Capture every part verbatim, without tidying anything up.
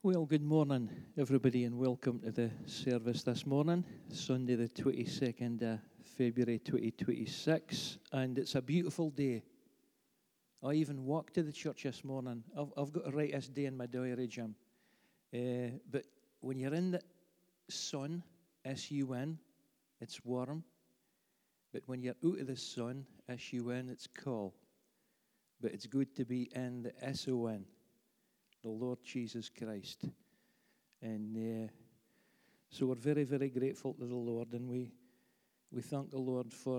Well, good morning, everybody, and welcome to the service this morning, Sunday the twenty-second of February twenty twenty-six, and it's a beautiful day. I even walked to the church this morning. I've, I've got to write this day in my diary, Jim. Uh, but when you're in the sun, S U N, it's warm. But when you're out of the sun, S U N, it's cold. But it's good to be in the S O N. The Lord Jesus Christ. And uh, so we're very, very grateful to the Lord, and we we thank the Lord for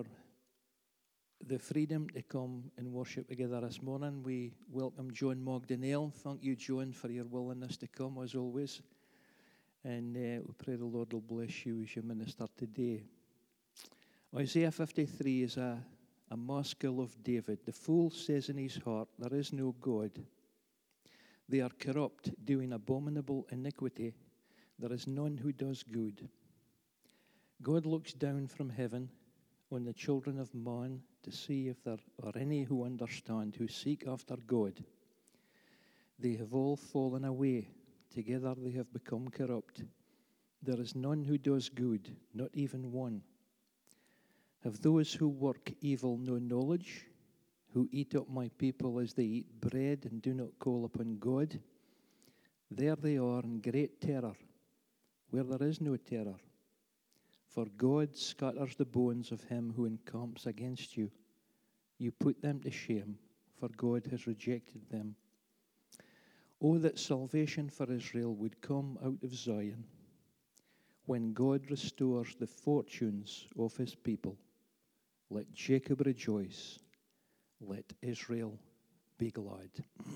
the freedom to come and worship together this morning. We welcome John Mogdonell. Thank you, John, for your willingness to come, as always. And uh, we pray the Lord will bless you as you minister today. Isaiah fifty-three is a, a maskil of David. The fool says in his heart, there is no God. They are corrupt, doing abominable iniquity. There is none who does good. God looks down from heaven on the children of man to see if there are any who understand, who seek after God. They have all fallen away. Together they have become corrupt. There is none who does good, not even one. Have those who work evil no knowledge? Who eat up my people as they eat bread and do not call upon God? There they are in great terror, where there is no terror. For God scatters the bones of him who encamps against you. You put them to shame, for God has rejected them. Oh, that salvation for Israel would come out of Zion, when God restores the fortunes of his people. Let Jacob rejoice. Let Israel be glad.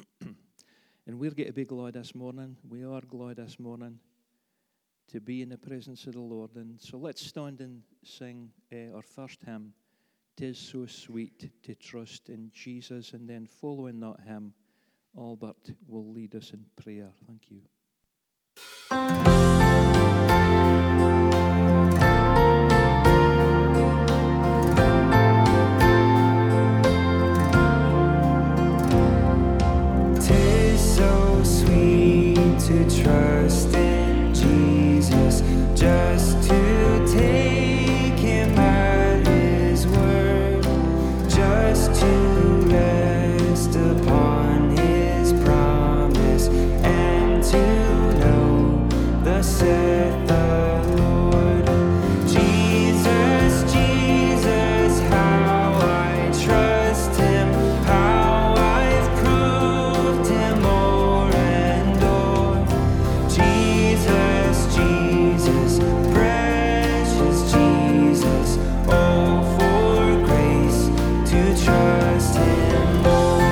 And we're going to be glad this morning. We are glad this morning to be in the presence of the Lord. And so let's stand and sing uh, our first hymn, "'Tis So Sweet to Trust in Jesus." And then following that hymn, Albert will lead us in prayer. Thank you. To trust in Jesus, just to take him at his word, just to rest upon his promise, and to know thus saith the Lord. Jesus, Jesus, how I trust him, how I've proved him o'er and o'er. Jesus, Jesus, precious Jesus, oh, for grace to trust him more.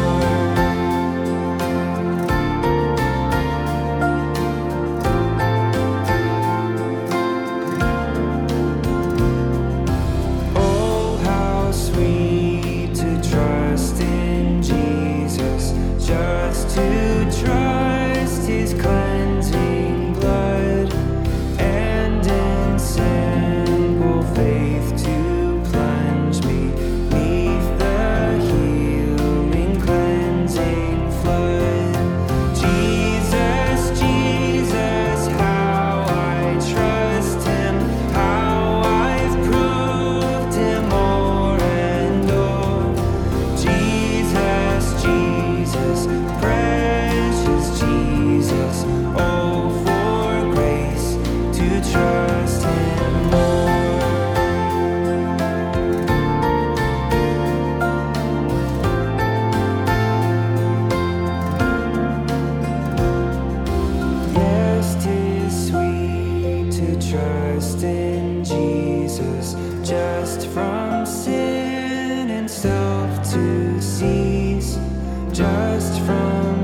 Oh, how sweet to trust in Jesus, just to trust his cleansing blood, and in simple faith to plunge me neath the healing cleansing flood. Jesus, Jesus, how I trust him, how I've proved him o'er and o'er. Jesus, Jesus, precious Jesus, oh, for grace to trust him more. Yes, 'tis sweet to trust in Jesus, just from sin and self to cease, just from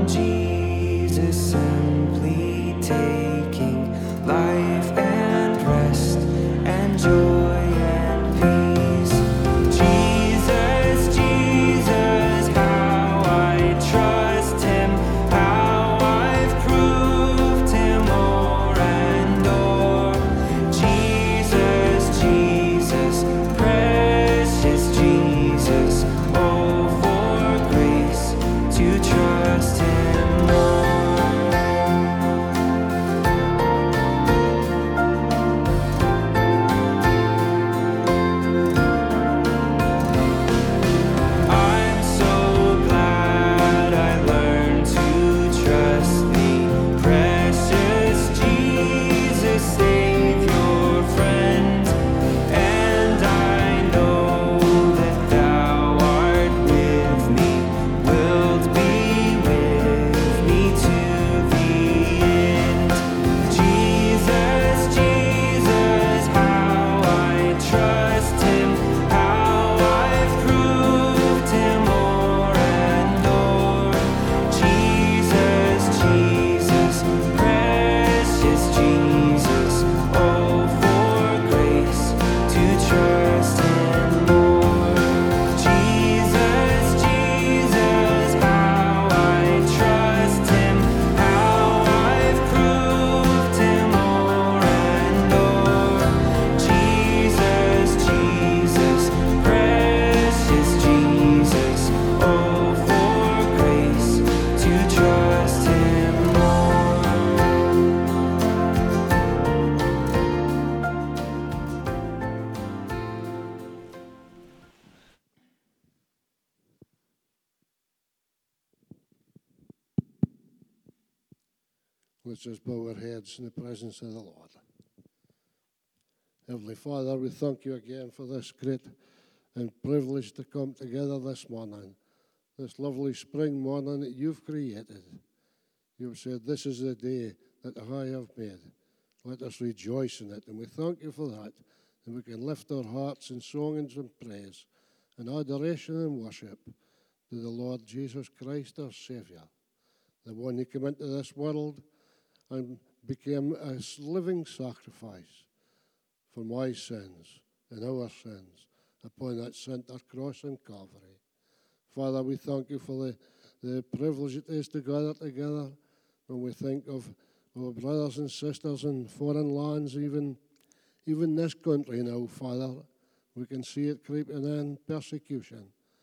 Let's just bow our heads in the presence of the Lord. Heavenly Father, we thank you again for this great and privilege to come together this morning, this lovely spring morning that you've created. You've said, this is the day that I have made. Let us rejoice in it. And we thank you for that. And we can lift our hearts in songs and praise and adoration and worship to the Lord Jesus Christ, our Saviour, the one who came into this world and became a living sacrifice for my sins and our sins upon that center cross in Calvary. Father, we thank you for the, the privilege it is to gather together when we think of our brothers and sisters in foreign lands, even, even this country now, Father. We can see it creeping in, persecution.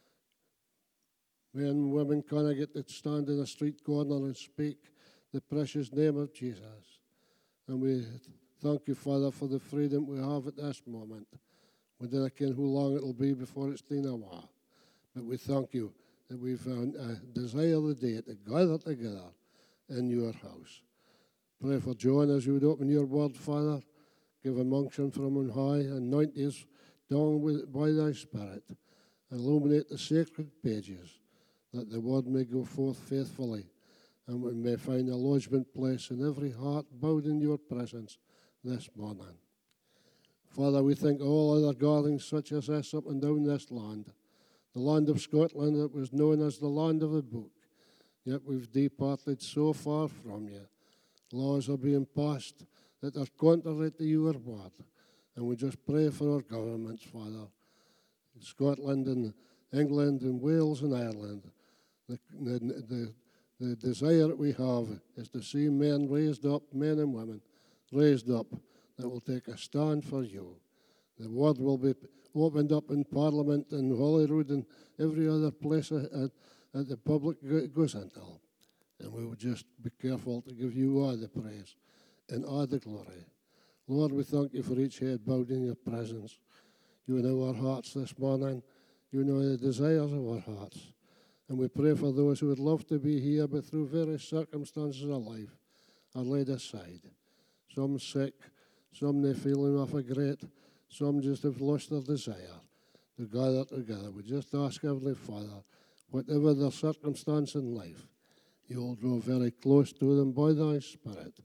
Men and women cannot get to stand in a street corner and speak the precious name of Jesus. And we thank you, Father, for the freedom we have at this moment. We don't know how long it will be before it's been a while. But we thank you that we've found a desire of the day to gather together in your house. Pray for John as you would open your word, Father. Give him unction from on high. Anoint his tongue with, by thy Spirit. Illuminate the sacred pages, that the word may go forth faithfully, and we may find a lodgment place in every heart bowed in your presence this morning. Father, we think of all other gatherings such as this up and down this land, the land of Scotland that was known as the land of the book, yet we've departed so far from you. Laws are being passed that are contrary to your word, and we just pray for our governments, Father, in Scotland and England and Wales and Ireland. The, the, the The desire that we have is to see men raised up, men and women raised up, that will take a stand for you. The word will be opened up in Parliament and Holyrood and every other place that the public goes into. And we will just be careful to give you all the praise and all the glory. Lord, we thank you for each head bowed in your presence. You know our hearts this morning. You know the desires of our hearts. And we pray for those who would love to be here, but through various circumstances of life are laid aside. Some sick, some not feeling off a great, some just have lost their desire to gather together. We just ask, Heavenly Father, whatever their circumstance in life, you'll draw very close to them by thy Spirit.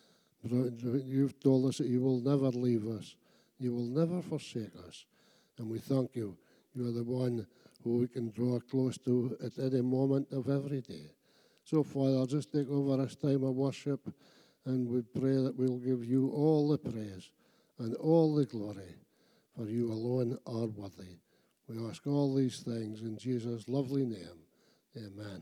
You've told us that you will never leave us. You will never forsake us. And we thank you. You are the one who we can draw close to at any moment of every day. So, Father, just take over this time of worship, and we pray that we'll give you all the praise and all the glory, for you alone are worthy. We ask all these things in Jesus' lovely name. Amen.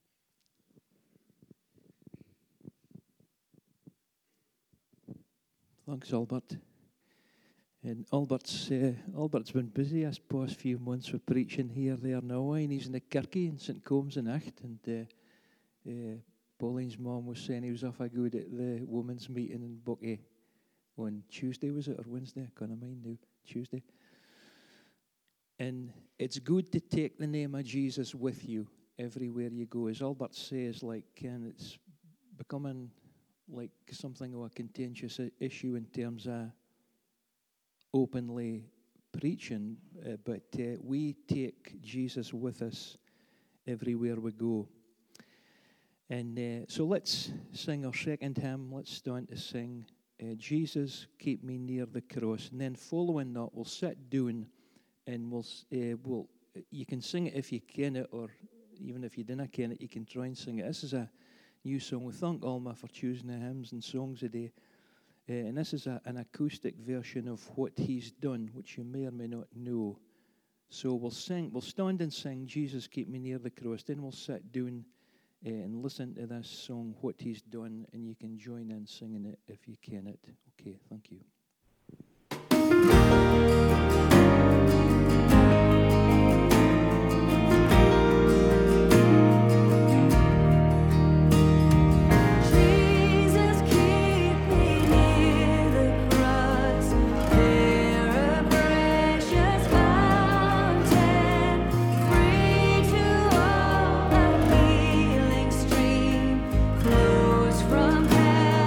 Thanks, Albert. And Albert's uh, Albert's been busy this past few months with preaching here, there, now, and he's in the Kirkie in Saint Combs and Acht. And uh, uh, Pauline's mum was saying he was off a good at the women's meeting in Bucky on Tuesday, was it, or Wednesday? I can't mind now. Tuesday. And it's good to take the name of Jesus with you everywhere you go. As Albert says, like, and it's becoming like something of a contentious issue in terms of openly preaching, uh, but uh, we take Jesus with us everywhere we go. And uh, so let's sing our second hymn. Let's stand to sing uh, Jesus, Keep Me Near the Cross. And then following that, we'll sit down and we'll, uh, we'll you can sing it if you can it, or even if you didn't can it, you can try and sing it. This is a new song. We thank Alma for choosing the hymns and songs today. Uh, and this is a, an acoustic version of What He's Done, which you may or may not know. So we'll sing, we'll stand and sing, Jesus, Keep Me Near the Cross. Then we'll sit down uh, and listen to this song, What He's Done, and you can join in singing it if you can it. Okay, thank you. From heaven.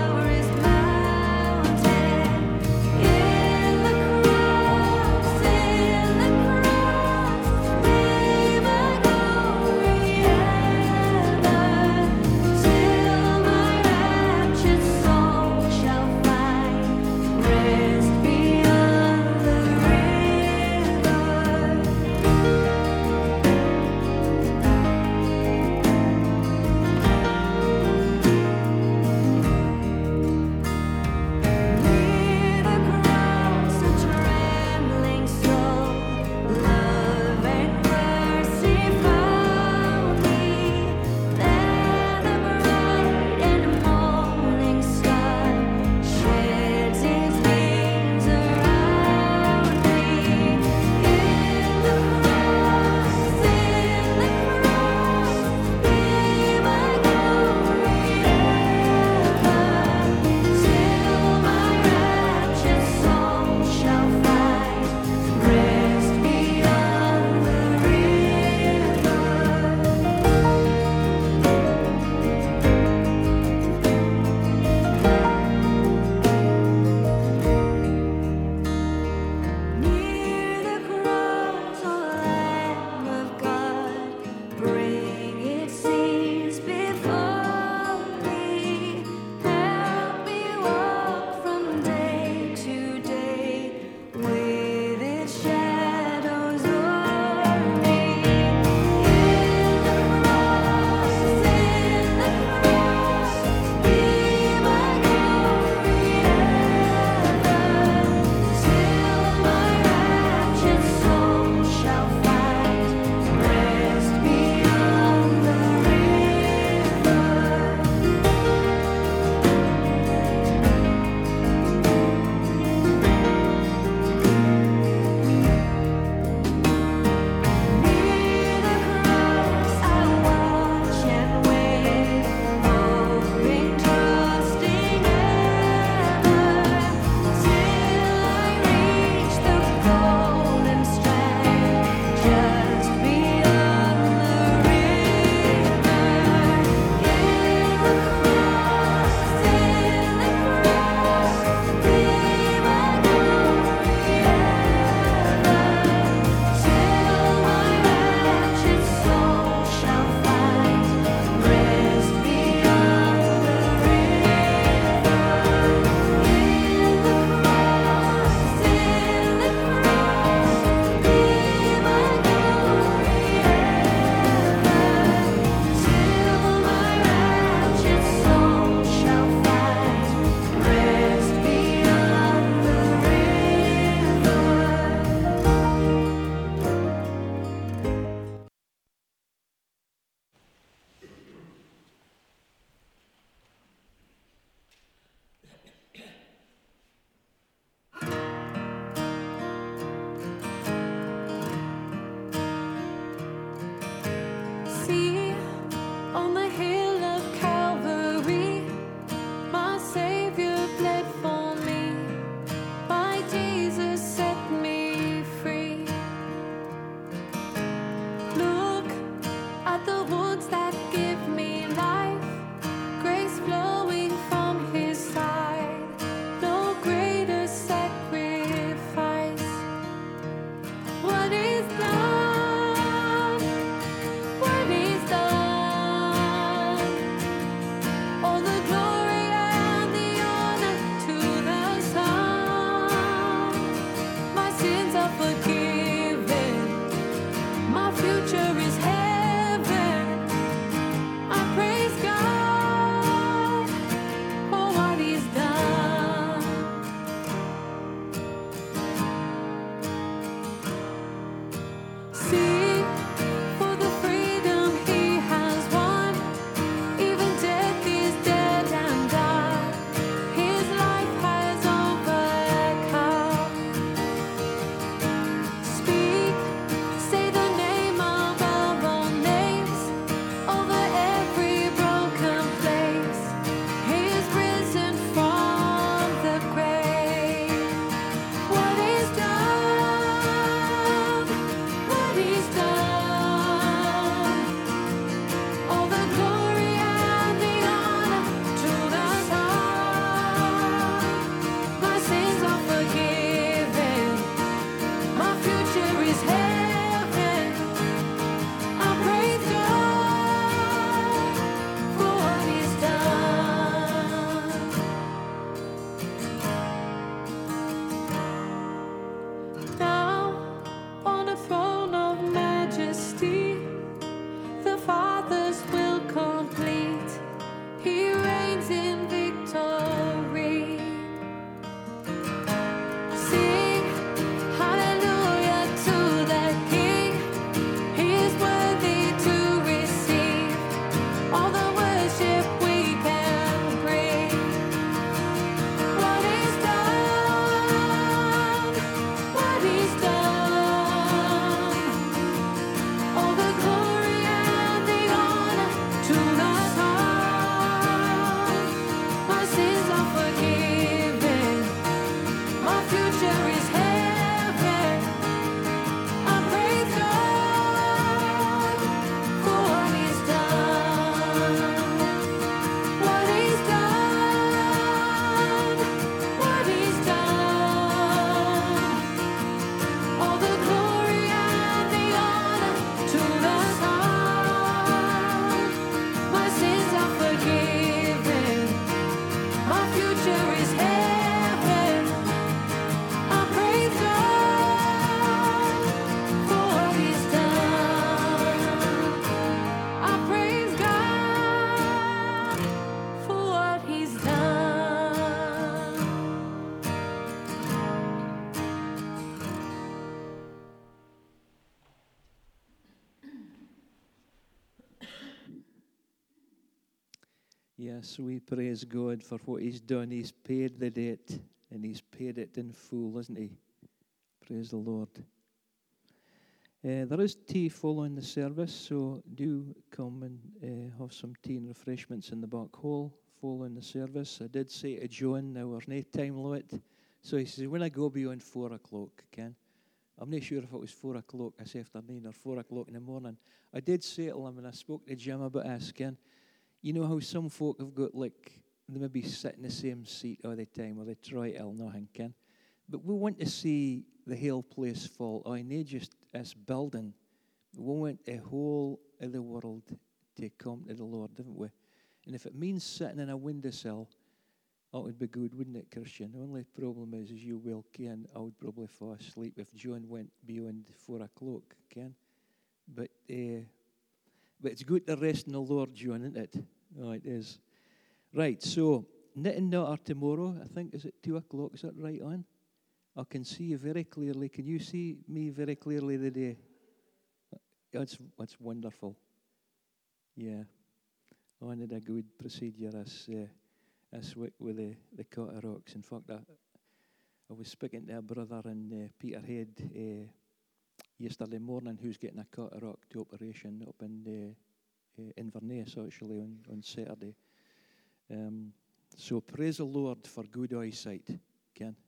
Yes, we praise God for what He's done. He's paid the debt, and He's paid it in full, isn't He? Praise the Lord. Uh, there is tea following the service, so do come and uh, have some tea and refreshments in the back hall following the service. I did say to John, now there's no time limit, so he says, when I go beyond four o'clock, Ken, I'm not sure if it was four o'clock this afternoon or four o'clock in the morning. I did say to him, and I spoke to Jim about this, Ken, you know how some folk have got, like, they maybe sit in the same seat all the time, or they try till nothing, Ken. But we want to see the whole place fall. I need just this building. We want the whole of the world to come to the Lord, didn't we? And if it means sitting in a windowsill, that would be good, wouldn't it, Christian? The only problem is, as you well can, I would probably fall asleep if John went beyond four o'clock, Ken. But uh, but it's good to rest in the Lord, John, isn't it? Oh, it is. Right, so knitting natter tomorrow, I think, is it two o'clock? Is that right on? I can see you very clearly. Can you see me very clearly today? That's that's wonderful. Yeah, I did a good procedure this uh, this week with the the cataracts. In fact, I, I was speaking to a brother in uh, Peterhead uh, yesterday morning who's getting a cataract operation up in uh, uh, Inverness actually on on Saturday. Um, so praise the Lord for good eyesight, Ken.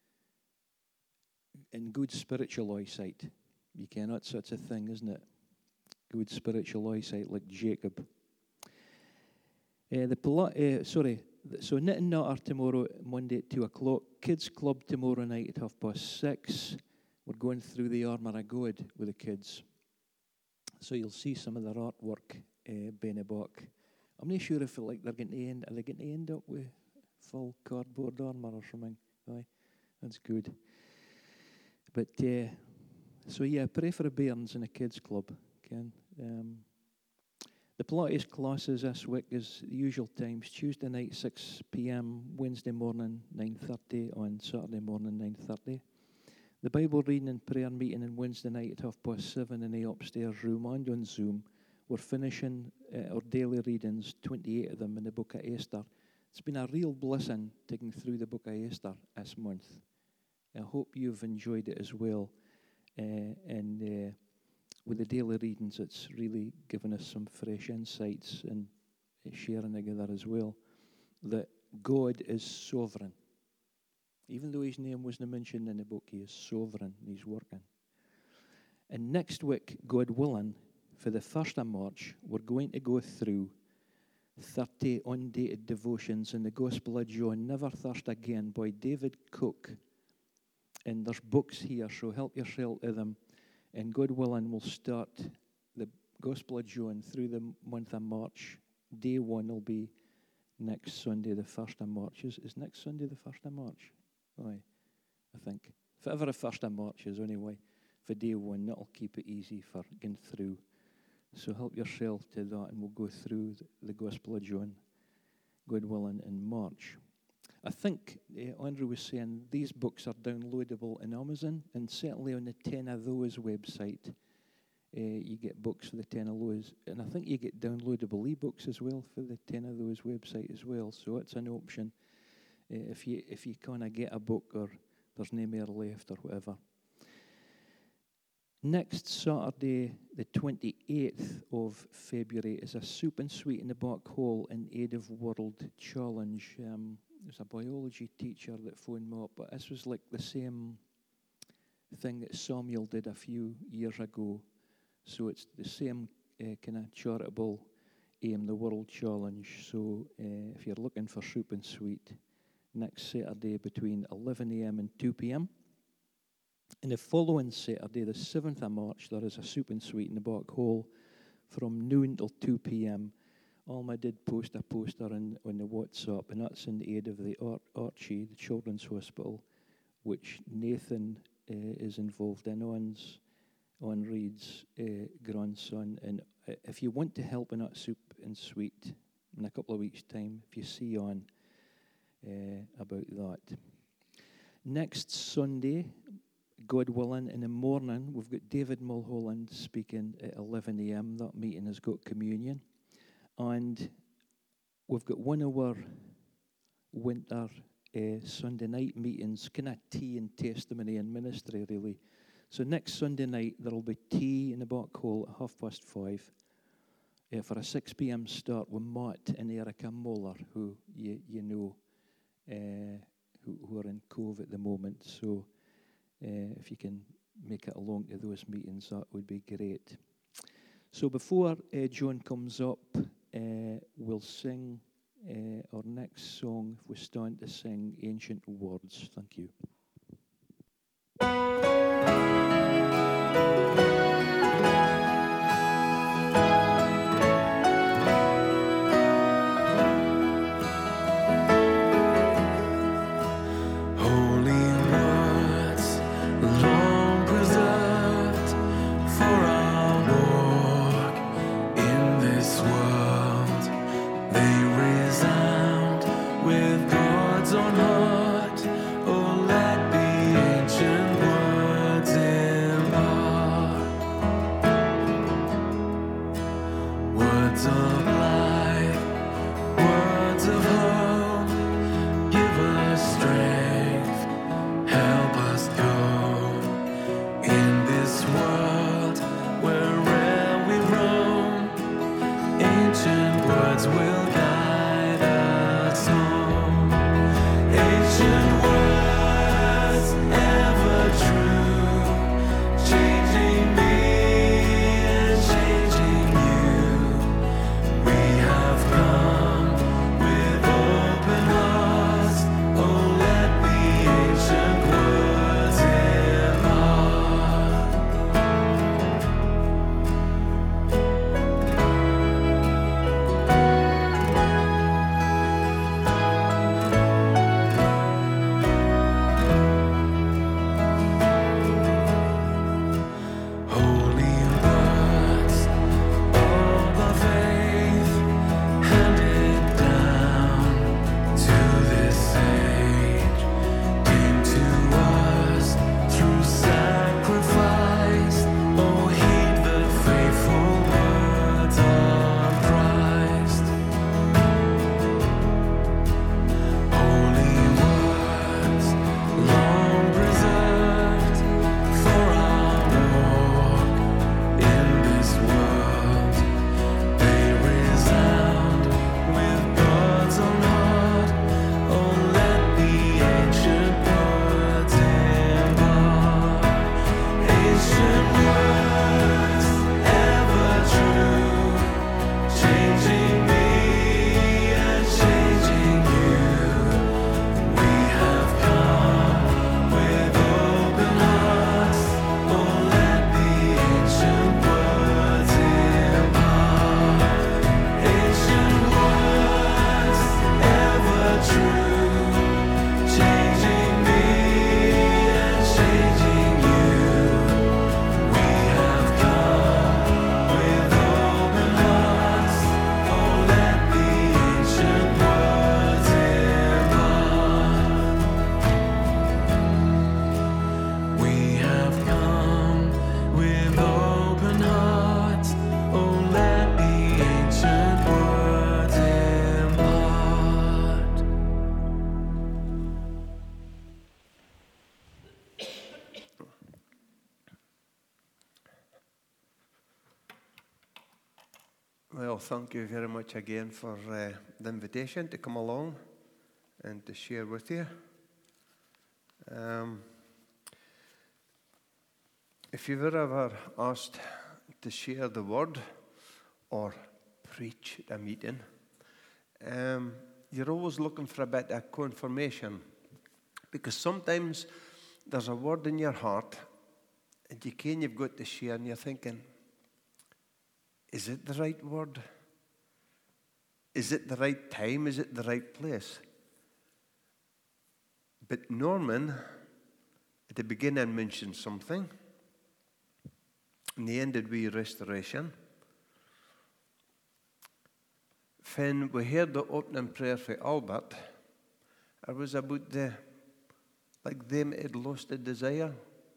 And good spiritual eyesight. You can, that's such a thing, isn't it? Good spiritual eyesight, like Jacob. Uh, the poli- uh, sorry, so knitting natter tomorrow, Monday at two o'clock. Kids club tomorrow night at half past six. We're going through the armour of God with the kids. So you'll see some of their artwork, uh, Benny Bach. I'm not sure if like they're going to end. Are they going to end up with full cardboard armour or something? Aye, that's good. But uh, so yeah, pray for the bairns in the kids club. Ken. Um, the Pilates classes this week is the usual times: Tuesday night six p.m., Wednesday morning nine thirty, on Saturday morning nine thirty. The Bible reading and prayer meeting on Wednesday night at half past seven in the upstairs room and on Zoom. We're finishing uh, our daily readings, twenty-eight of them in the book of Esther. It's been a real blessing taking through the book of Esther this month. I hope you've enjoyed it as well. Uh, and uh, with the daily readings, it's really given us some fresh insights and sharing together as well. That God is sovereign. Even though his name wasn't mentioned in the book, he is sovereign. He's working. And next week, God willing, for the first of March, we're going to go through thirty undated devotions in the Gospel of John, Never Thirst Again, by David Cook. And there's books here, so help yourself to them. And God willing, we'll start the Gospel of John through the month of March. Day one will be next Sunday, the first of March. Is, is next Sunday the first of March? Aye, I think. If ever the first of March is, anyway, for day one, that'll keep it easy for getting through. So help yourself to that, and we'll go through the, the Gospel of John, God willing, in March. I think uh, Andrew was saying these books are downloadable in Amazon, and certainly on the Ten of Those website, uh, you get books for the Ten of Those, and I think you get downloadable e-books as well for the Ten of Those website as well. So it's an option uh, if you if you kind of get a book or there's no more left or whatever. Next Saturday, the twenty-eighth of February, is a soup and sweet in the back hall in aid of World Challenge. Um, There's a biology teacher that phoned me up, but this was like the same thing that Samuel did a few years ago. So it's the same uh, kind of charitable aim, the World Challenge. So uh, if you're looking for soup and sweet, next Saturday between eleven a.m. and two p.m. And the following Saturday, the seventh of March, there is a soup and sweet in the back hall from noon till two p.m. Alma did post a poster on, on the WhatsApp, and that's in aid of the Ar- Archie, the Children's Hospital, which Nathan uh, is involved in, Owen's, Owen Reed's uh, grandson. And uh, if you want to help in that soup and sweet in a couple of weeks' time, if you see on uh, about that. Next Sunday, God willing, in the morning, we've got David Mulholland speaking at eleven a.m. That meeting has got communion. And we've got one of our winter uh, Sunday night meetings, kind of tea and testimony and ministry, really. So next Sunday night, there'll be tea in the back hall at half past five uh, for a six p.m. start with Matt and Erica Moller, who you, you know uh, who, who are in Cove at the moment. So uh, if you can make it along to those meetings, that would be great. So before uh, John comes up, uh, we'll sing uh, our next song. If we stand to sing Ancient Words. Thank you. Well, thank you very much again for uh, the invitation to come along and to share with you. Um, if you were ever asked to share the word or preach at a meeting, um, you're always looking for a bit of confirmation, because sometimes there's a word in your heart and you can you've got to share, and you're thinking, is it the right word? Is it the right time? Is it the right place? But Norman, at the beginning, mentioned something. In the ended we restoration. When we heard the opening prayer for Albert, it was about the, like them had lost the desire.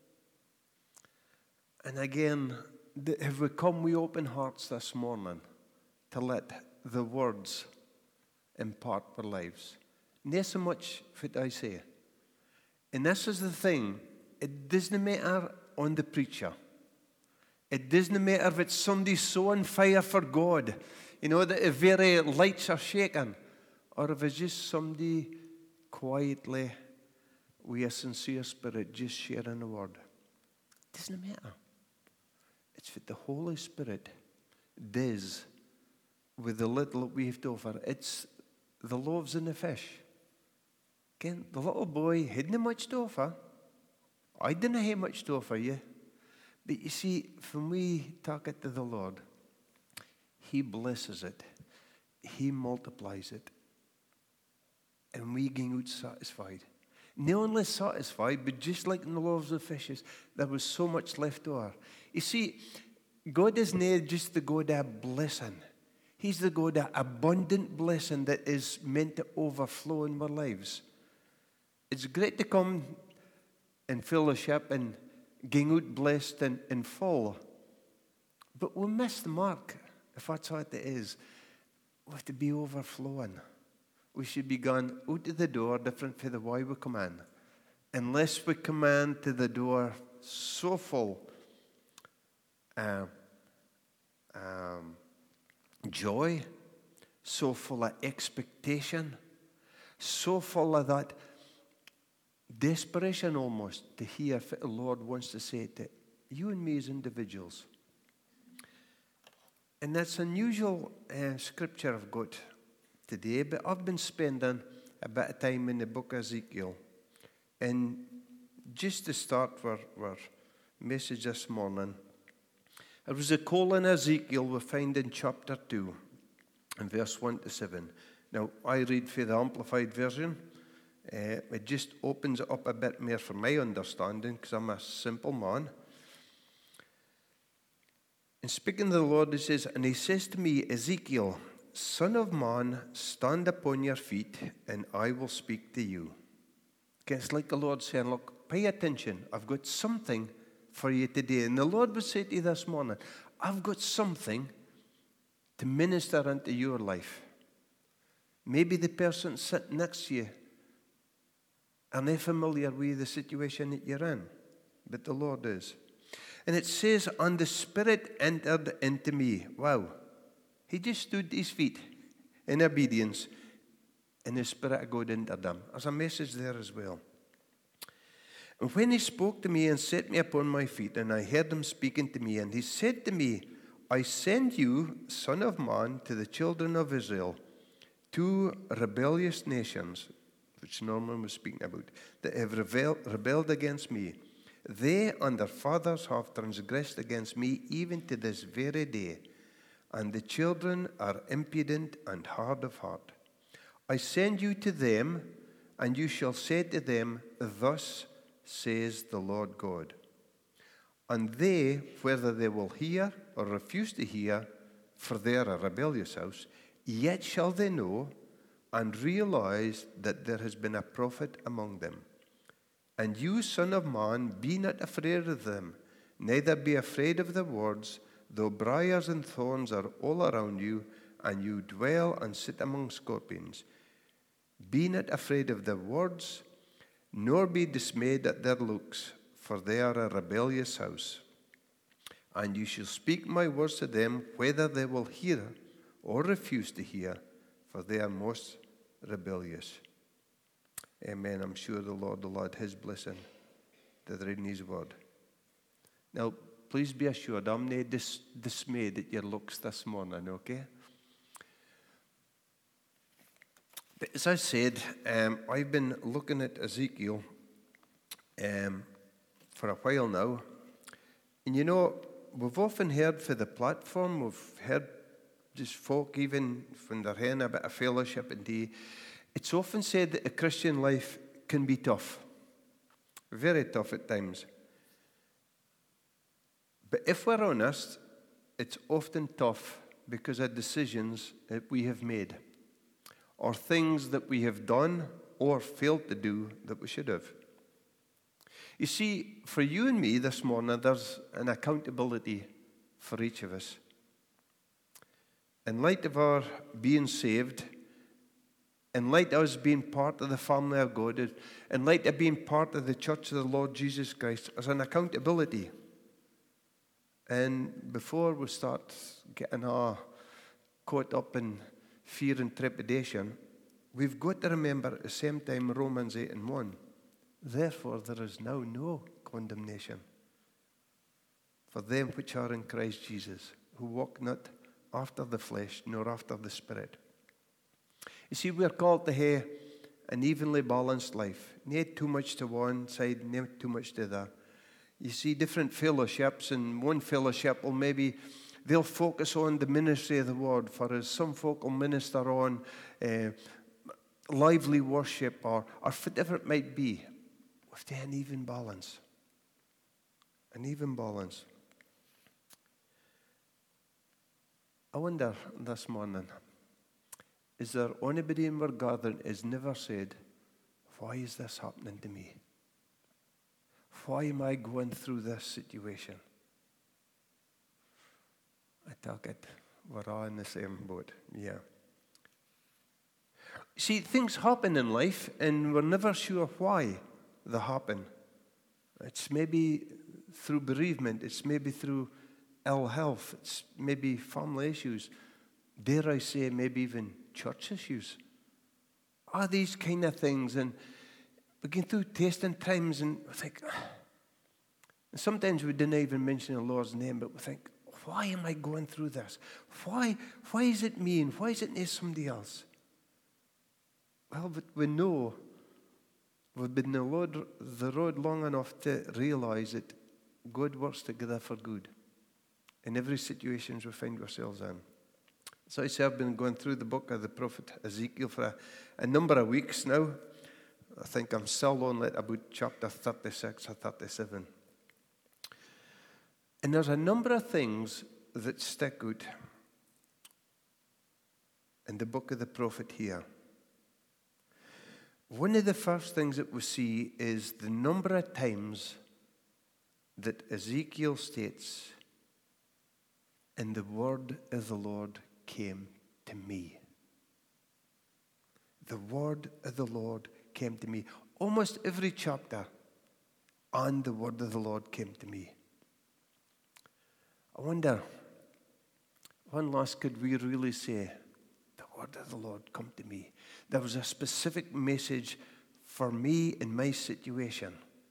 And again, the, have we come with open hearts this morning to let the words impart our lives. Not so much what I say. And this is the thing. It doesn't matter on the preacher. It doesn't matter if it's somebody so on fire for God, you know, that the very lights are shaking, or if it's just somebody quietly, with a sincere spirit, just sharing the word. It doesn't matter. It's what the Holy Spirit does with the little that we have to offer. It's the loaves and the fish. Again, the little boy hadn't much to offer. I didn't have much to offer you. But you see, when we talk it to the Lord, He blesses it. He multiplies it. And we get out satisfied. Not only satisfied, but just like in the loaves of fishes, there was so much left over. You see, God is not just the God of blessing. He's the God of abundant blessing that is meant to overflow in our lives. It's great to come and fellowship and get out blessed and, and full. But we miss the mark, if that's what it is. We have to be overflowing. We should be gone out to the door different from the way we come in. Unless we come in to the door so full uh, um, joy, so full of expectation, so full of that desperation almost to hear what the Lord wants to say to you and me as individuals. And that's unusual uh, scripture I've got today, but I've been spending a bit of time in the book of Ezekiel. And just to start our, our message this morning, it was a call in Ezekiel we find in chapter two, in verse one to seven. Now, I read for the Amplified Version. Uh, it just opens it up a bit more for my understanding, because I'm a simple man. And speaking to the Lord, he says, and he says to me, Ezekiel, son of man, stand upon your feet, and I will speak to you. Okay, it's like the Lord saying, look, pay attention. I've got something for you today. And the Lord would say to you this morning, I've got something to minister into your life. Maybe the person sitting next to you are not familiar with the situation that you're in, but the Lord is. And it says, and the Spirit entered into me. Wow. He just stood his feet in obedience, and the Spirit of God entered him. There's a message there as well. And when he spoke to me and set me upon my feet, and I heard him speaking to me, and he said to me, I send you, son of man, to the children of Israel, two rebellious nations, which Norman was speaking about, that have rebel, rebelled against me. They and their fathers have transgressed against me even to this very day, and the children are impudent and hard of heart. I send you to them, and you shall say to them, thus says the Lord God. And they, whether they will hear or refuse to hear, for they are a rebellious house, yet shall they know and realize that there has been a prophet among them. And you, son of man, be not afraid of them, neither be afraid of their words, though briars and thorns are all around you, and you dwell and sit among scorpions. Be not afraid of their words, nor be dismayed at their looks, for they are a rebellious house. And you shall speak my words to them, whether they will hear or refuse to hear, for they are most rebellious. Amen. I'm sure the Lord will add his blessing to the reading his word. Now, please be assured, I'm not dis- dismayed at your looks this morning, okay? But as I said, um, I've been looking at Ezekiel um, for a while now. And you know, we've often heard for the platform, we've heard just folk, even when they're having a bit of fellowship and day, it's often said that a Christian life can be tough. Very tough at times. But if we're honest, it's often tough because of decisions that we have made, or things that we have done or failed to do that we should have. You see, for you and me this morning, there's an accountability for each of us. In light of our being saved, in light of us being part of the family of God, in light of being part of the church of the Lord Jesus Christ, as an accountability. And before we start getting our caught up in fear and trepidation, we've got to remember at the same time Romans eight and one, therefore there is now no condemnation for them which are in Christ Jesus, who walk not after the flesh, nor after the Spirit. You see, we're called to have an evenly balanced life. Not too much to one side, not too much to the other. You see different fellowships, and one fellowship will maybe, they'll focus on the ministry of the word, for as some folk will minister on uh, lively worship or, or whatever it might be, with an even balance. An even balance. I wonder this morning, is there anybody in our gathering has never said, why is this happening to me? Why am I going through this situation? I take it we're all in the same boat, yeah. See, things happen in life and we're never sure why they happen. It's maybe through bereavement, it's maybe through ill health, it's maybe family issues, dare I say maybe even church issues. Are these kind of things, and we get through testing times and we think, and sometimes we didn't even mention the Lord's name, but we think, why am I going through this? Why, why is it me and why is it not somebody else? Well, but we know we've been the road, the road long enough to realize that God works together for good in every situation we find ourselves in. So I say I've been going through the book of the prophet Ezekiel for a, a number of weeks now. I think I'm still on at about chapter thirty-six or thirty-seven. And there's a number of things that stick out in the book of the prophet here. One of the first things that we see is the number of times that Ezekiel states, and the word of the Lord came to me. The word of the Lord came to me. Almost every chapter, and the word of the Lord came to me. I wonder, when last could we really say, the word of the Lord come to me? There was a specific message for me in my situation.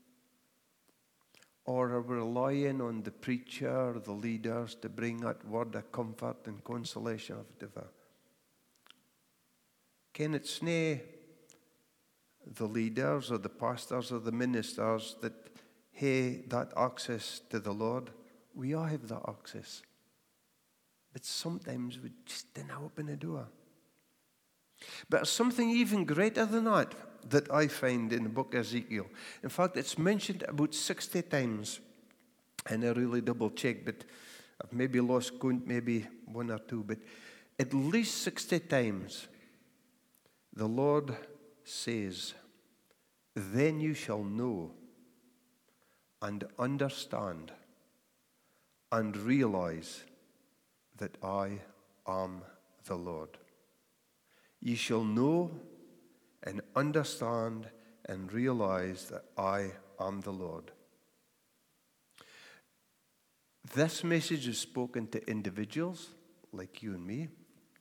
Or are we relying on the preacher or the leaders to bring that word of comfort and consolation of whatever? Can it's nae the leaders or the pastors or the ministers that have that access to the Lord? We all have that access. But sometimes we just don't open the door. But something even greater than that that I find in the book of Ezekiel. In fact, it's mentioned about sixty times. And I really double checked, but I've maybe lost count, maybe one or two. But at least sixty times, the Lord says, then you shall know and understand and realize that I am the Lord. Ye shall know and understand and realize that I am the Lord. This message is spoken to individuals like you and me.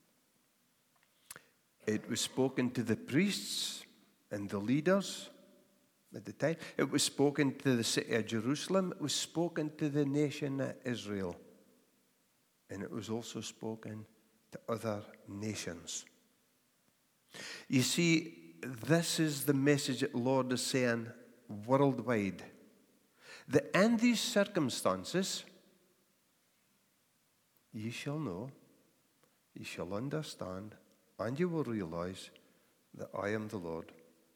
It was spoken to the priests and the leaders at the time. It was spoken to the city of Jerusalem. It was spoken to the nation of Israel. And it was also spoken to other nations. You see, this is the message that the Lord is saying worldwide. That in these circumstances, ye shall know, ye shall understand, and you will realize that I am the Lord.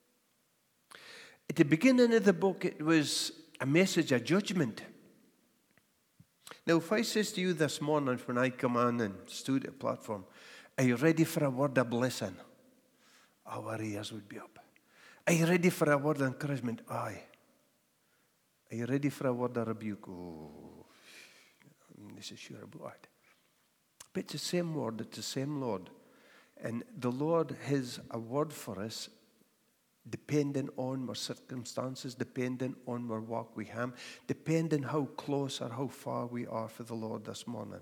At the beginning of the book, it was a message of judgment. Now, if I says to you this morning when I come on and stood at the platform, are you ready for a word of blessing? Our ears would be up. Are you ready for a word of encouragement? Aye. Are you ready for a word of rebuke? Oh, this is sure about it. But it's the same word, it's the same Lord. And the Lord has a word for us, depending on our circumstances, depending on our walk we have, depending how close or how far we are for the Lord this morning.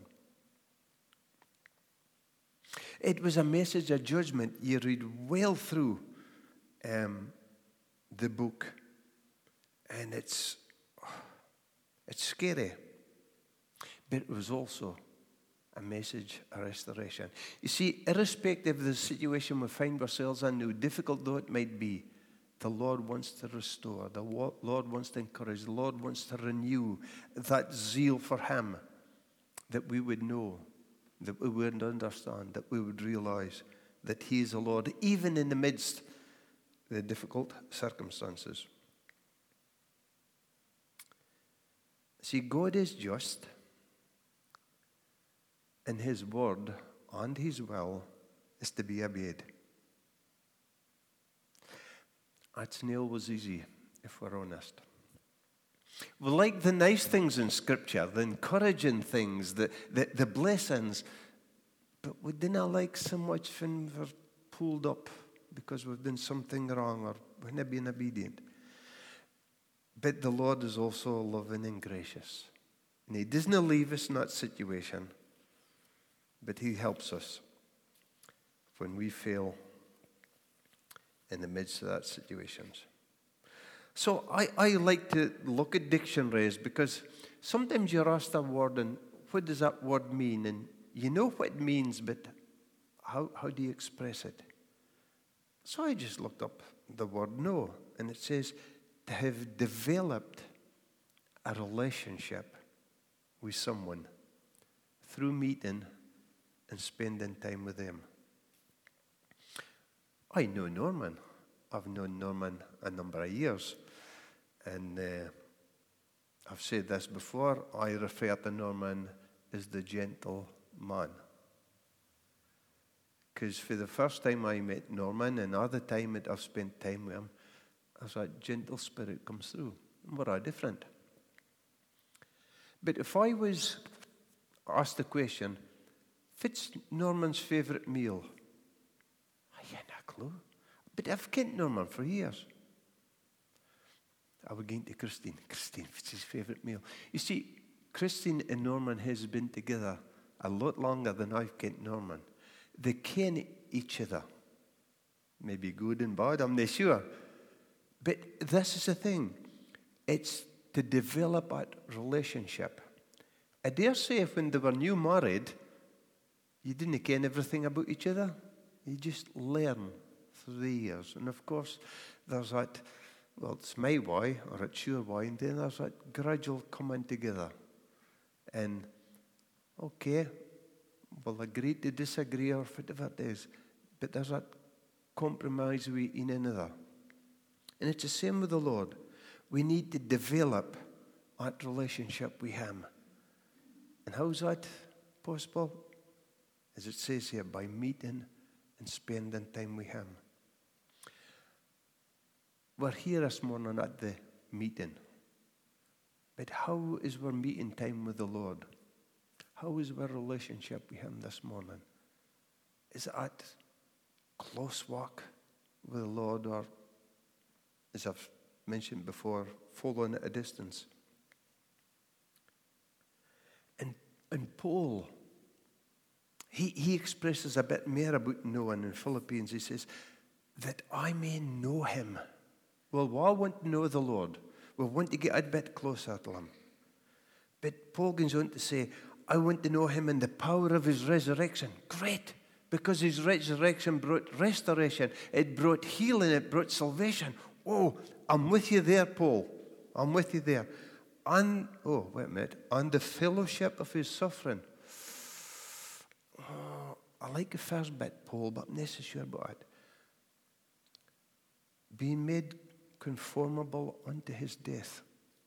It was a message of judgment. You read well through um, the book, and it's it's scary, but it was also a message of restoration. You see, irrespective of the situation we find ourselves in, how difficult though it might be, the Lord wants to restore. The Lord wants to encourage. The Lord wants to renew that zeal for Him, that we would know, that we would understand, that we would realize that He is the Lord, even in the midst of the difficult circumstances. See, God is just, and His word and His will is to be obeyed. That's not always easy, if we're honest. We like the nice things in Scripture, the encouraging things, the, the, the blessings, but we didn't like so much when we're pulled up because we've done something wrong or we're not being obedient. But the Lord is also loving and gracious. And He doesn't leave us in that situation, but He helps us when we fail in the midst of that situations. So I, I like to look at dictionaries because sometimes you're asked a word and what does that word mean? And you know what it means, but how, how do you express it? So I just looked up the word know, and it says to have developed a relationship with someone through meeting and spending time with them. I know Norman. I've known Norman a number of years. And uh, I've said this before, I refer to Norman as the gentle man. Because for the first time I met Norman, and other time that I've spent time with him, as that gentle spirit comes through. And we're all different. But if I was asked the question, what's Norman's favourite meal? I had no clue. But I've kent Norman for years. I would go to Christine. Christine, what's his favourite meal? You see, Christine and Norman has been together a lot longer than I've kent Norman. They ken each other. Maybe good and bad, I'm not sure. But this is the thing. It's to develop that relationship. I dare say if when they were new married, you didn't ken everything about each other. You just learn through the years. And of course, there's that, well, it's my way, or it's your way, and then there's that gradual coming together. And, okay, we'll agree to disagree or whatever it is, but there's that compromise with one another. And it's the same with the Lord. We need to develop that relationship with Him. And how's that possible? As it says here, by meeting and spending time with Him. We're here this morning at the meeting. But how is our meeting time with the Lord? How is our relationship with Him this morning? Is it at close walk with the Lord, or, as I've mentioned before, following at a distance? And, and Paul, he, he expresses a bit more about knowing in Philippians. He says, that I may know Him. Well, we all want to know the Lord. We want to get a bit closer to Him. But Paul goes on to say, I want to know Him in the power of His resurrection. Great, because His resurrection brought restoration. It brought healing. It brought salvation. Oh, I'm with you there, Paul. I'm with you there. And, oh, wait a minute. And the fellowship of His suffering. Oh, I like the first bit, Paul, but I'm not so sure about it. Being made conformable unto His death.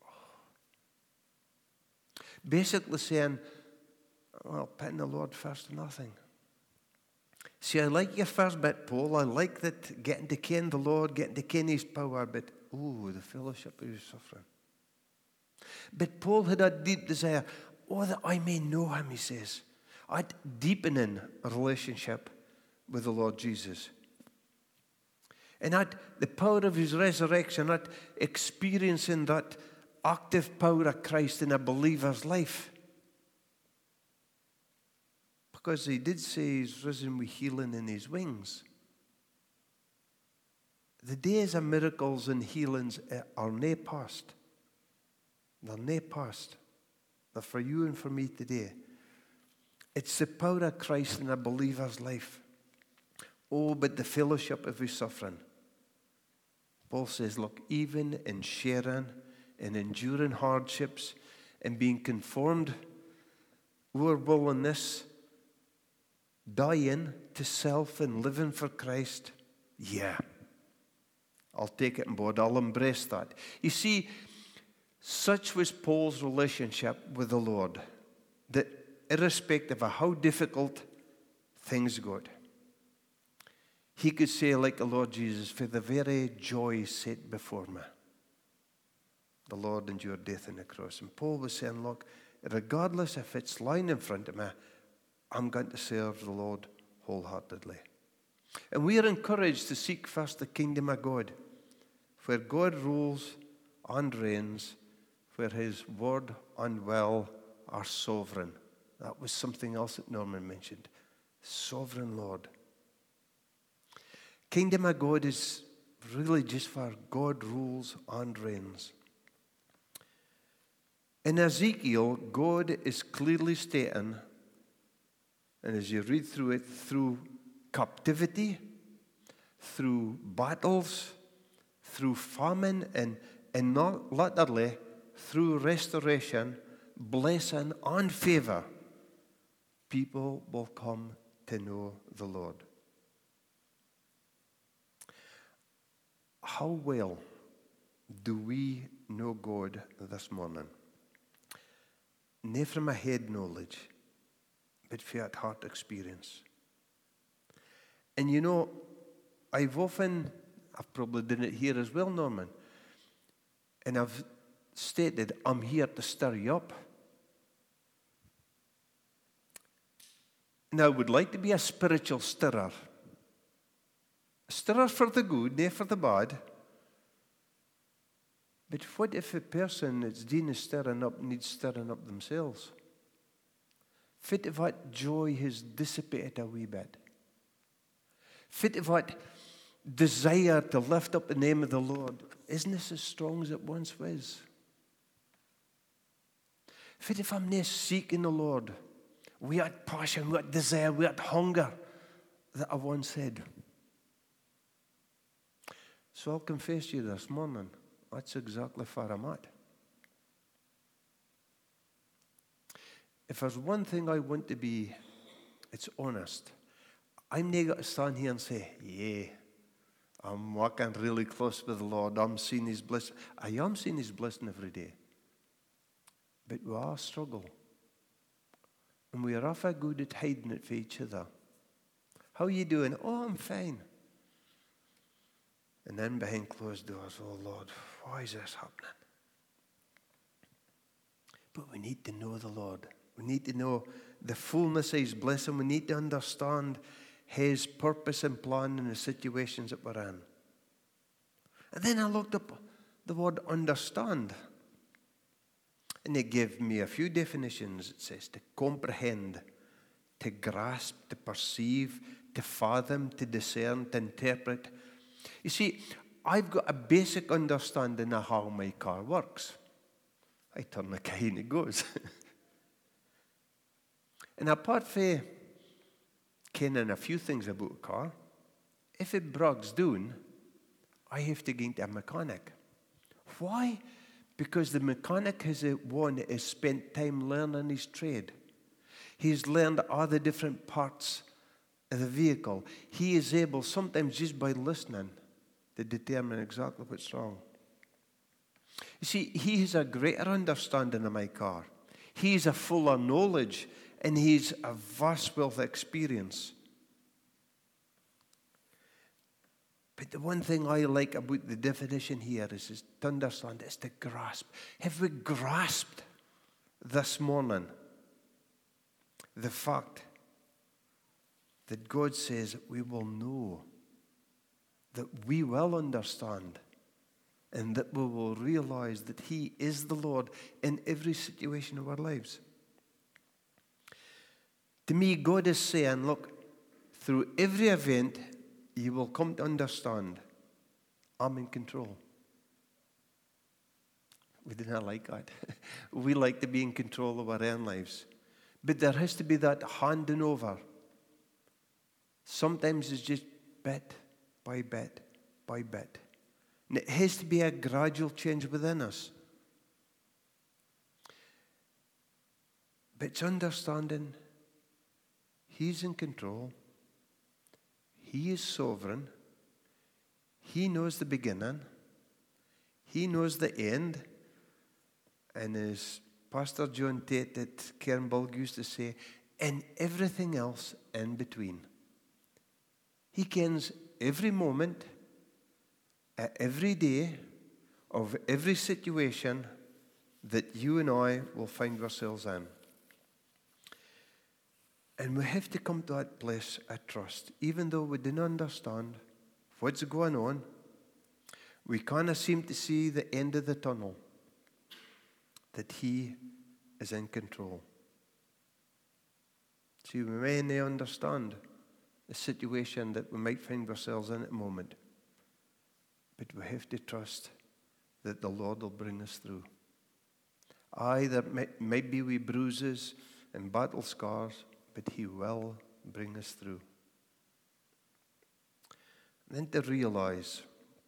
Basically saying, well, putting the Lord first or nothing. See, I like your first bit, Paul. I like that getting to ken the Lord, getting to ken His power, but, oh, the fellowship of His suffering. But Paul had a deep desire, oh, that I may know Him, he says. I'd deepening a relationship with the Lord Jesus. And that the power of his resurrection, that experiencing that active power of Christ in a believer's life. Because he did say he's risen with healing in his wings. The days of miracles and healings are nae past. They're nae past. They're for you and for me today. It's the power of Christ in a believer's life. Oh, but the fellowship of his suffering. Paul says, look, even in sharing and enduring hardships and being conformed, our willingness, dying to self and living for Christ, yeah, I'll take it on board. I'll embrace that. You see, such was Paul's relationship with the Lord, that irrespective of how difficult things got, he could say, like the Lord Jesus, for the very joy set before me, the Lord endured death on the cross. And Paul was saying, look, regardless if it's lying in front of me, I'm going to serve the Lord wholeheartedly. And we are encouraged to seek first the kingdom of God, where God rules and reigns, where his word and will are sovereign. That was something else that Norman mentioned. Sovereign Lord. Kingdom of God is really just for God rules and reigns. In Ezekiel, God is clearly stating, and as you read through it, through captivity, through battles, through famine, and, and not literally, through restoration, blessing, and favor, people will come to know the Lord. How well do we know God this morning? Not from a head knowledge, but from a heart experience. And you know, I've often, I've probably done it here as well, Norman, and I've stated, I'm here to stir you up. Now, I would like to be a spiritual stirrer. A stirrer for the good, not for the bad. But what if a person that's doing stirring up needs stirring up themselves? Fit if that joy has dissipated a wee bit. Fit if that desire to lift up the name of the Lord isn't this as strong as it once was? Fit if I'm not seeking the Lord, we had passion, we had desire, we had hunger that I once had. So I'll confess to you this morning, that's exactly where I'm at. If there's one thing I want to be, it's honest. I'm not going to stand here and say, yeah, I'm walking really close with the Lord. I'm seeing his blessing. I am seeing his blessing every day. But we all struggle. And we are awful good at hiding it for each other. How are you doing? Oh, I'm fine. And then behind closed doors, oh Lord, why is this happening? But we need to know the Lord. We need to know the fullness of his blessing. We need to understand his purpose and plan in the situations that we're in. And then I looked up the word understand. And they gave me a few definitions. It says to comprehend, to grasp, to perceive, to fathom, to discern, to interpret. You see, I've got a basic understanding of how my car works. I turn the key and it goes. And apart from kenning a few things about a car, if it breaks down, I have to go into a mechanic. Why? Because the mechanic is the one that has spent time learning his trade. He's learned all the different parts of the vehicle. He is able, sometimes just by listening, to determine exactly what's wrong. You see, he has a greater understanding of my car. He's a fuller knowledge, and he's a vast wealth of experience. But the one thing I like about the definition here is, is to understand, is to grasp. Have we grasped this morning the fact that God says we will know, that we will understand, and that we will realize that He is the Lord in every situation of our lives. To me, God is saying, look, through every event, you will come to understand I'm in control. We do not like that. We like to be in control of our own lives. But there has to be that handing over. Sometimes it's just bit by bit by bit. And it has to be a gradual change within us. But it's understanding He's in control. He is sovereign. He knows the beginning. He knows the end. And as Pastor John Tate at Cairnbulg used to say, and everything else in between. He kens every moment, at every day, of every situation that you and I will find ourselves in. And we have to come to that place of trust. Even though we didn't understand what's going on, we kind of seem to see the end of the tunnel, that He is in control. See, we may not understand the situation that we might find ourselves in at the moment, but we have to trust that the Lord will bring us through. Aye, there may, might be wee bruises and battle scars, but He will bring us through. And then to realize,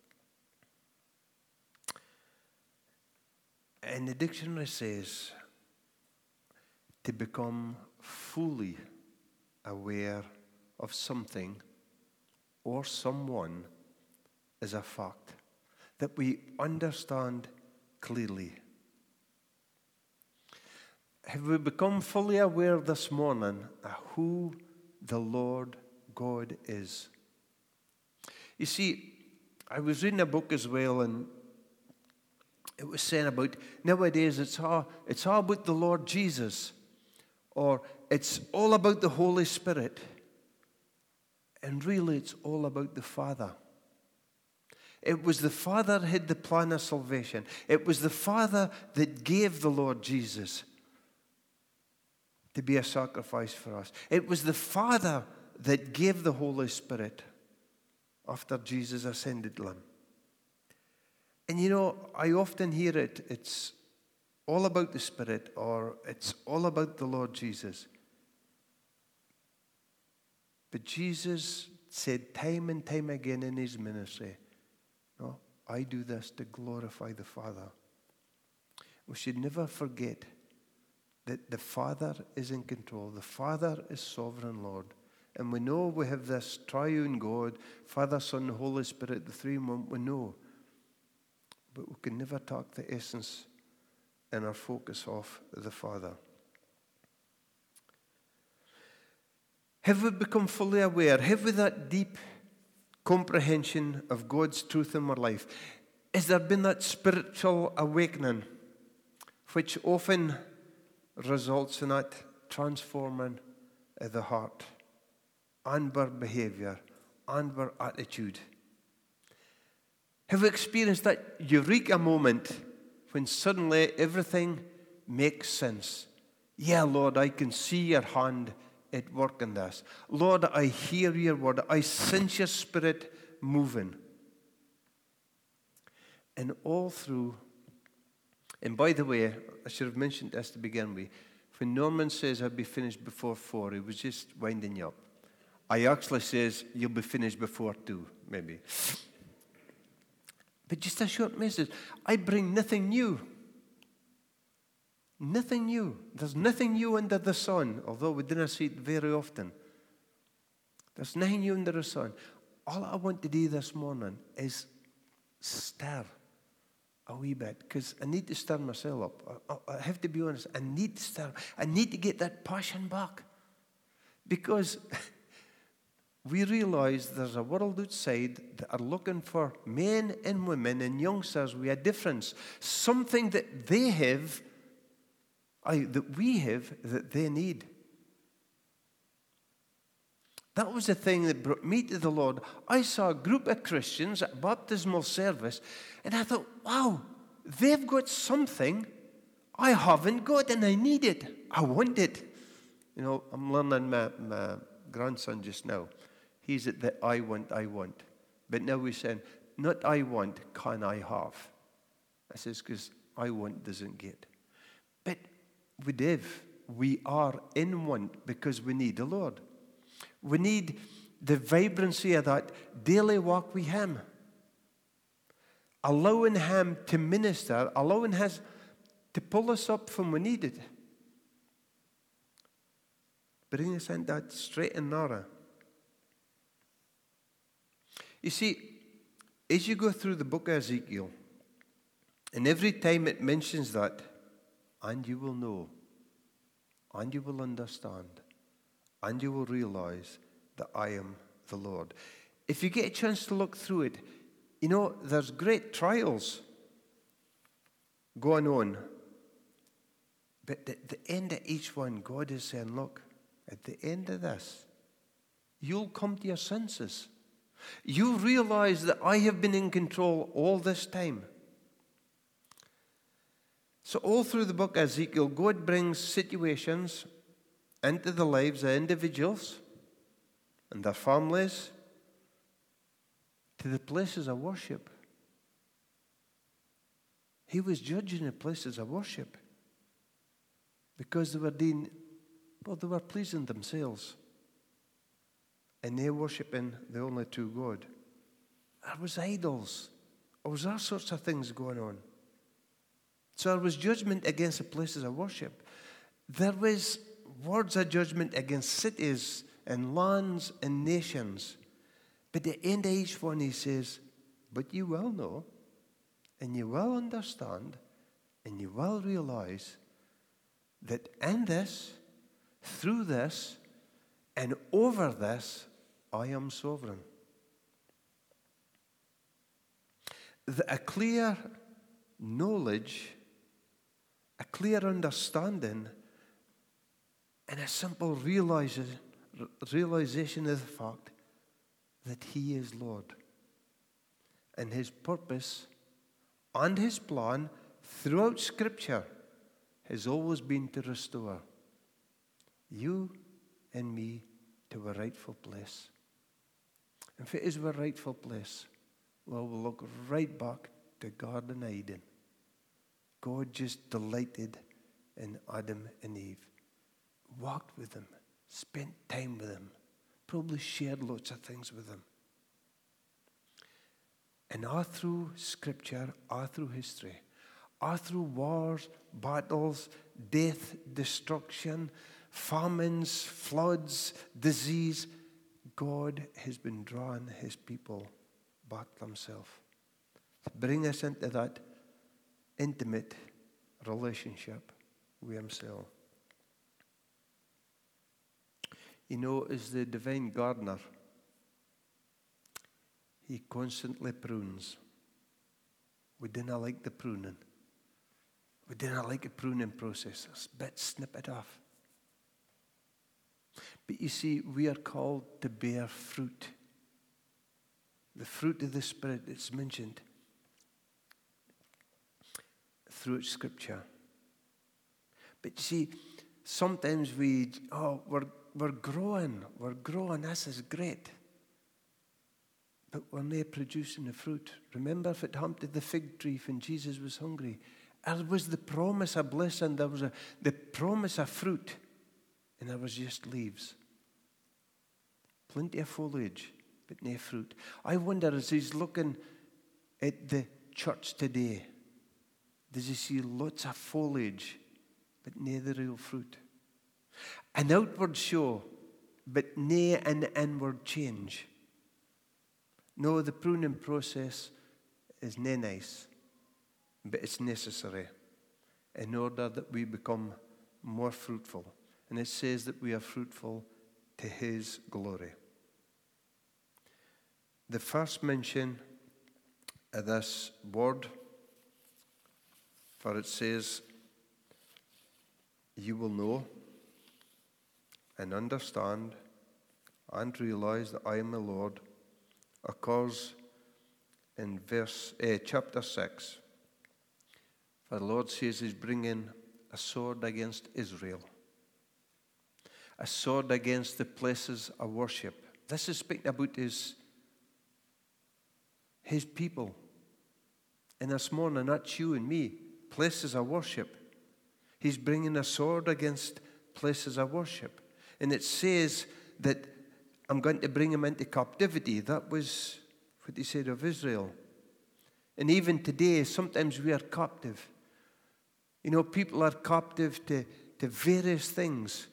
and the dictionary says, to become fully aware of something or someone is a fact that we understand clearly. Have we become fully aware this morning of who the Lord God is? You see, I was reading a book as well, and it was saying about nowadays it's all, it's all about the Lord Jesus, or it's all about the Holy Spirit. And really it's all about the Father. It was the Father that had the plan of salvation. It was the Father that gave the Lord Jesus to be a sacrifice for us. It was the Father that gave the Holy Spirit after Jesus ascended to Him. And you know, I often hear it, it's all about the Spirit, or it's all about the Lord Jesus. But Jesus said time and time again in His ministry, no, I do this to glorify the Father. We should never forget that the Father is in control. The Father is sovereign Lord. And we know we have this triune God, Father, Son, and Holy Spirit, the three in one, we know. But we can never take the essence and our focus off the Father. Have we become fully aware? Have we that deep comprehension of God's truth in our life? Has there been that spiritual awakening which often results in that transforming of the heart and our behavior and our attitude? Have we experienced that eureka moment when suddenly everything makes sense? Yeah, Lord, I can see your hand at work in this. Lord, I hear your word. I sense your Spirit moving. And all through, and by the way, I should have mentioned this to begin with. When Norman says I'll be finished before four, he was just winding you up. I actually says you'll be finished before two, maybe. But just a short message. I bring nothing new. Nothing new. There's nothing new under the sun, although we didn't see it very often. There's nothing new under the sun. All I want to do this morning is stir a wee bit, because I need to stir myself up. I, I have to be honest. I need to stir. I need to get that passion back. Because we realize there's a world outside that are looking for men and women and youngsters with a difference. Something that they have, I, that we have, that they need. That was the thing that brought me to the Lord. I saw a group of Christians at baptismal service, and I thought, wow, they've got something I haven't got, and I need it. I want it. You know, I'm learning my, my grandson just now. He's at the I want, I want. But now we're saying, not I want, can I have? I says, because I want doesn't get. But we live, we are in want because we need the Lord. We need the vibrancy of that daily walk with Him. Allowing Him to minister, allowing Him to pull us up when we need it. Bring us in that straight and narrow. You see, as you go through the book of Ezekiel, and every time it mentions that, and you will know, and you will understand, and you will realize that I am the Lord. If you get a chance to look through it, you know, there's great trials going on. But at the end of each one, God is saying, look, at the end of this, you'll come to your senses. You realize that I have been in control all this time. So all through the book of Ezekiel, God brings situations into the lives of individuals and their families to the places of worship. He was judging the places of worship because they were doing, well, they were pleasing themselves. And they're worshipping the only true God. There was idols. There was all sorts of things going on. So there was judgment against the places of worship. There was words of judgment against cities and lands and nations. But at the end of each one he says, but you will know, and you will understand, and you will realize that in this, through this, and over this, I am sovereign. The, a clear knowledge, a clear understanding, and a simple realization, realization of the fact that He is Lord. And His purpose and His plan throughout Scripture has always been to restore you and me to a rightful place. If it is our rightful place, well, we'll look right back to Garden Eden. God just delighted in Adam and Eve. Walked with them, spent time with them, probably shared lots of things with them. And all through Scripture, all through history, all through wars, battles, death, destruction, famines, floods, disease, God has been drawing His people back to Himself to bring us into that intimate relationship with Himself. You know, as the divine gardener, He constantly prunes. We didn't like the pruning. We didn't like the pruning process. It's a bit snip it off. But you see, we are called to bear fruit. The fruit of the Spirit that's mentioned through Scripture. But you see, sometimes we, oh, we're, we're growing, we're growing, this is great. But we're not producing the fruit. Remember if it happened to the fig tree when Jesus was hungry? There was the promise of blessing, there was a, the promise of fruit, and there was just leaves. Plenty of foliage, but no fruit. I wonder, as he's looking at the church today, does he see lots of foliage, but no the real fruit? An outward show, but no an inward change. No, the pruning process is no nice, but it's necessary in order that we become more fruitful. And it says that we are fruitful to His glory. The first mention of this word, for it says, you will know and understand, and realize that I am the Lord occurs in verse eh, chapter six. For the Lord says he's bringing a sword against Israel, a sword against the places of worship. This is speaking about his, his people. And this morning, that's you and me, places of worship. He's bringing a sword against places of worship. And it says that I'm going to bring him into captivity. That was what he said of Israel. And even today, sometimes we are captive. You know, people are captive to, to various things.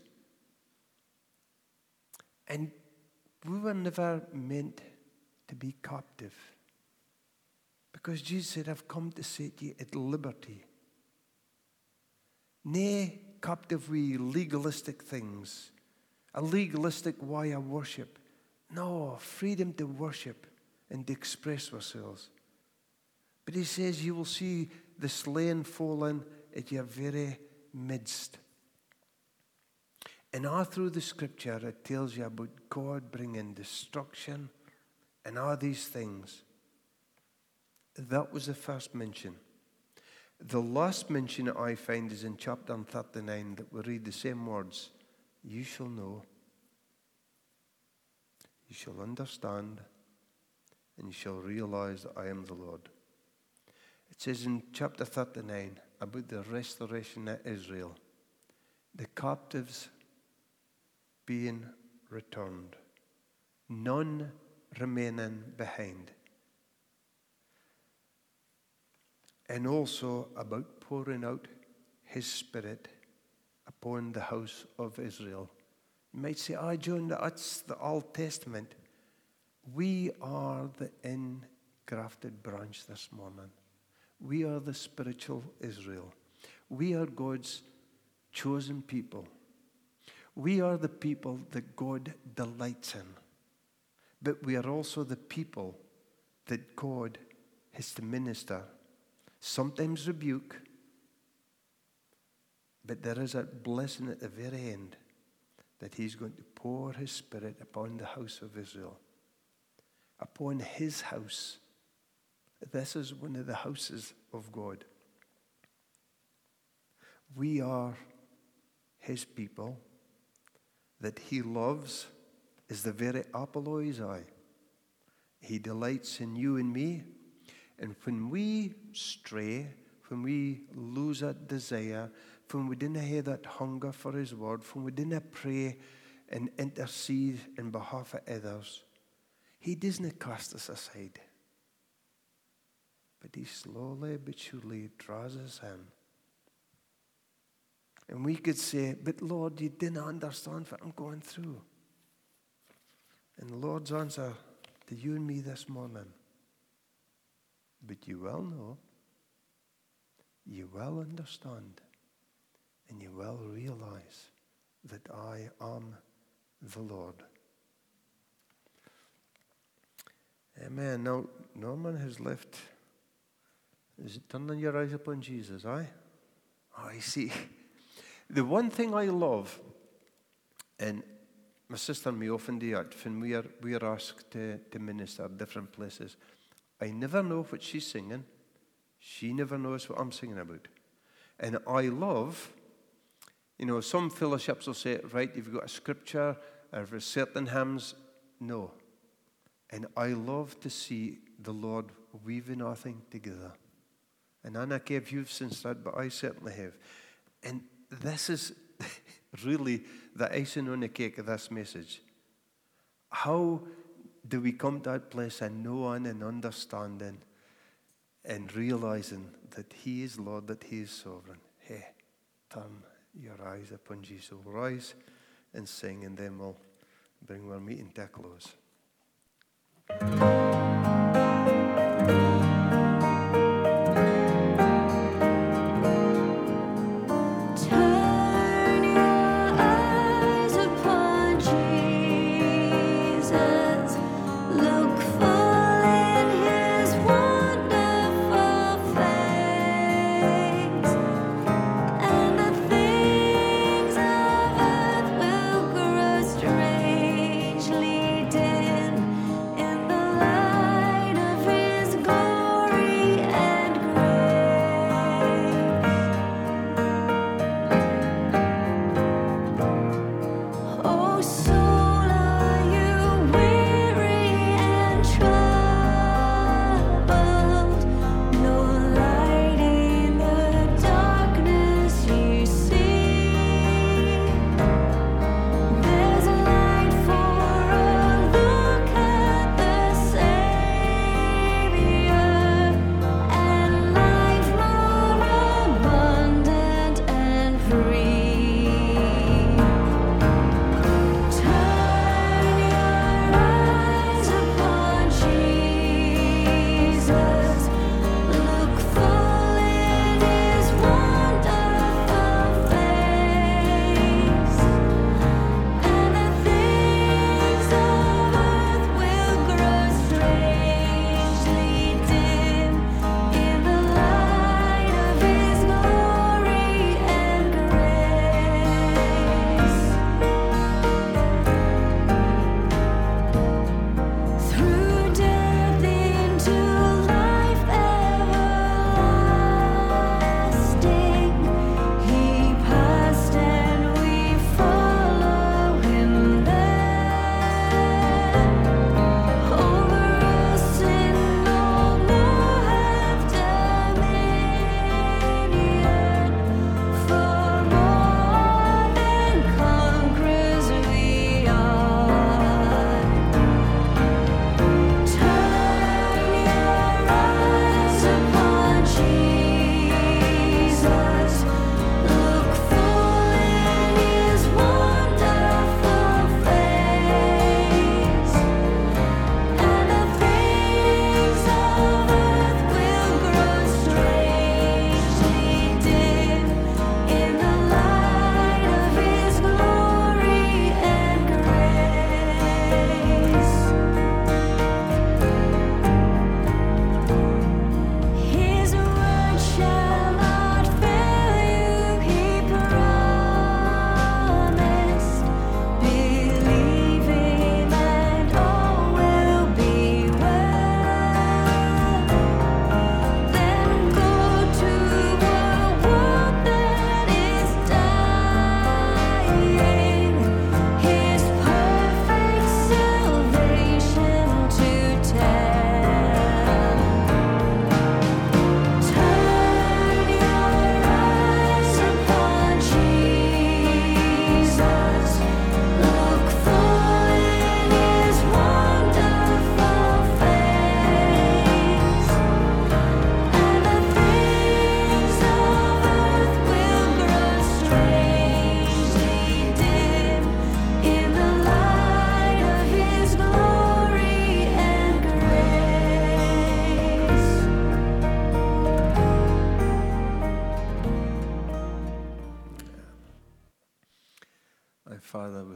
And we were never meant to be captive. Because Jesus said, I've come to set you at liberty. Nay, captive with legalistic things. A legalistic way of worship. No, freedom to worship and to express ourselves. But he says you will see the slain fallen at your very midst. And all through the scripture it tells you about God bringing destruction and all these things. That was the first mention. The last mention that I find is in chapter thirty-nine, that we read the same words. You shall know, you shall understand, and you shall realize that I am the Lord. It says in chapter thirty-nine about the restoration of Israel, the captives being returned, none remaining behind. And also about pouring out his Spirit upon the house of Israel. You might say, ah, John, that's the Old Testament. We are the engrafted branch this morning. We are the spiritual Israel. We are God's chosen people. We are the people that God delights in. But we are also the people that God has to minister. Sometimes rebuke, but there is a blessing at the very end that he's going to pour his Spirit upon the house of Israel, upon his house. This is one of the houses of God. We are his people that he loves is the very apple of his eye. He delights in you and me. And when we stray, when we lose that desire, when we didn't have that hunger for his word, when we didn't pray and intercede in behalf of others, he doesn't cast us aside. But he slowly but surely draws us in. And we could say, but Lord, you didn't understand what I'm going through. And the Lord's answer to you and me this morning, but you will know, you will understand, and you will realize that I am the Lord. Amen. Now, Norman has left. Is it turning your eyes upon Jesus, aye? Oh, I see. The one thing I love, and my sister and me often do it, when we are, we are asked to, to minister at different places, I never know what she's singing. She never knows what I'm singing about. And I love, you know, some fellowships will say, right, you've got a scripture, or for certain hymns, no. And I love to see the Lord weaving our thing together. And I don't care if you've sensed that, but I certainly have. And this is really the icing on the cake of this message. How do we come to that place of knowing and understanding and realizing that he is Lord, that he is sovereign? Hey, turn your eyes upon Jesus. We'll rise and sing, and then we'll bring our meeting to a close. Strangely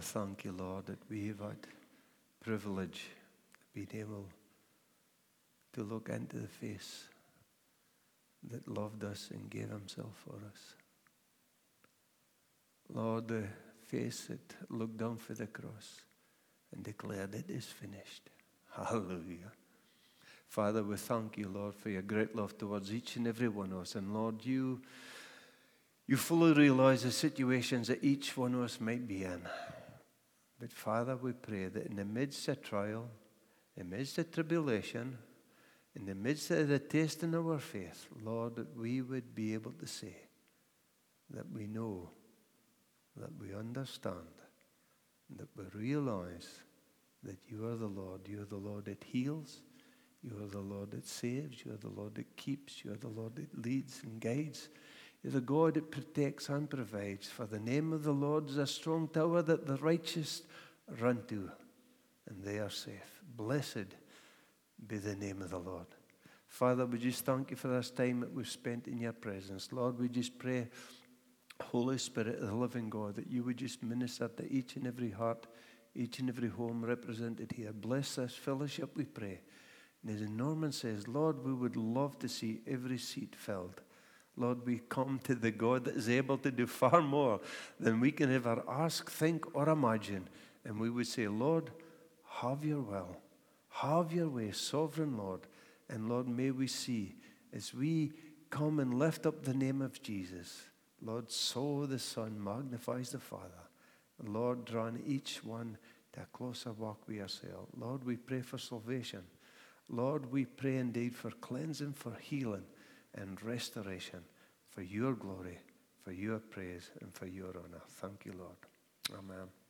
thank you, Lord, that we've had privilege of being able to look into the face that loved us and gave himself for us. Lord, the face that looked down for the cross and declared, it is finished. Hallelujah. Father, we thank you, Lord, for your great love towards each and every one of us. And Lord, you, you fully realize the situations that each one of us might be in. But Father, we pray that in the midst of trial, in the midst of tribulation, in the midst of the testing of our faith, Lord, that we would be able to say that we know, that we understand, that we realize that you are the Lord. You are the Lord that heals. You are the Lord that saves. You are the Lord that keeps. You are the Lord that leads and guides. You're the God that protects and provides. For the name of the Lord is a strong tower that the righteous run to, and they are safe. Blessed be the name of the Lord. Father, we just thank you for this time that we've spent in your presence. Lord, we just pray, Holy Spirit of the living God, that you would just minister to each and every heart, each and every home represented here. Bless this fellowship, we pray. And as Norman says, Lord, we would love to see every seat filled. Lord, we come to the God that is able to do far more than we can ever ask, think, or imagine. And we would say, Lord, have your will. Have your way, sovereign Lord. And Lord, may we see as we come and lift up the name of Jesus, Lord, so the Son magnifies the Father. And Lord, drawing each one to a closer walk with yourself. Lord, we pray for salvation. Lord, we pray indeed for cleansing, for healing and restoration, for your glory, for your praise, and for your honor. Thank you, Lord. Amen.